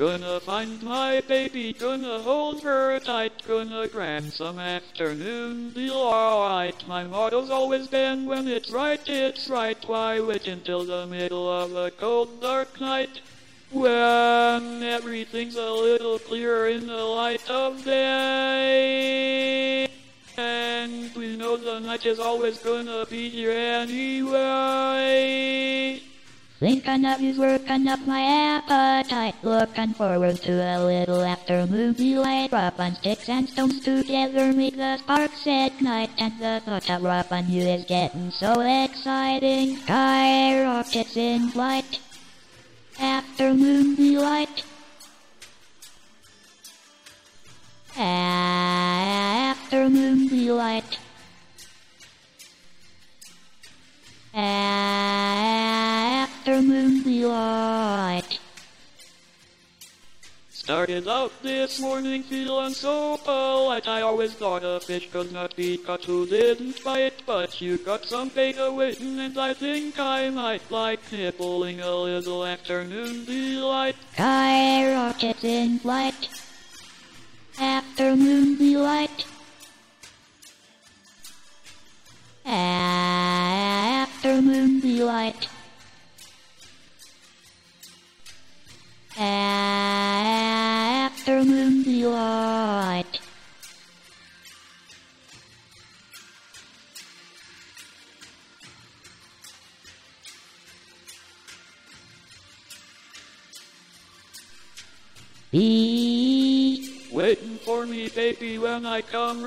Gonna find my baby, gonna hold her tight, gonna grant some afternoon delight. My motto's always been, when it's right, why wait until the middle of a cold dark night? When everything's a little clearer in the light of day. And we know the night is always gonna be here anyway. Thinking of you's working up my appetite. Looking forward to a little afternoon delight. Rubbing sticks and stones together make the sparks ignite. And the thought of rubbing you is getting so exciting. Skyrockets in flight. Afternoon delight. Afternoon delight. Afternoon delight. Started out this morning feeling so polite. I always thought a fish could not be caught who didn't bite. But you got some bait awaiting, and I think I might like nibbling a little afternoon delight. Skyrockets in flight. Afternoon delight. Afternoon delight. Afternoon delight. Be Waiting for me, baby, when I come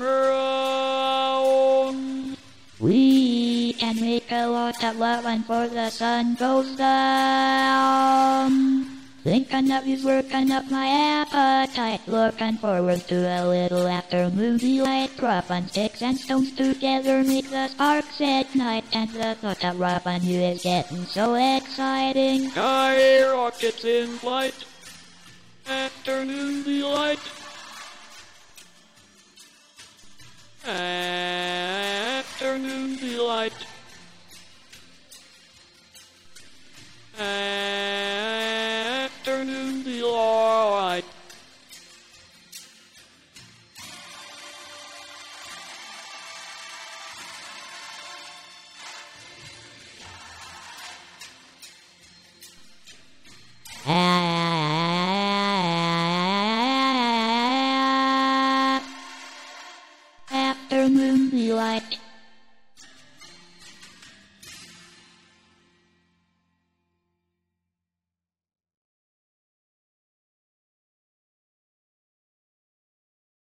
around. We can make a lot of love before the sun goes down. Thinking of you's working up my appetite. Looking forward to a little afternoon delight. Rubbing sticks and stones together make the sparks ignite. And the thought of rubbing you is getting so exciting. Skyrockets in flight. Afternoon delight. Afternoon delight. Afternoon delight. Afternoon delight.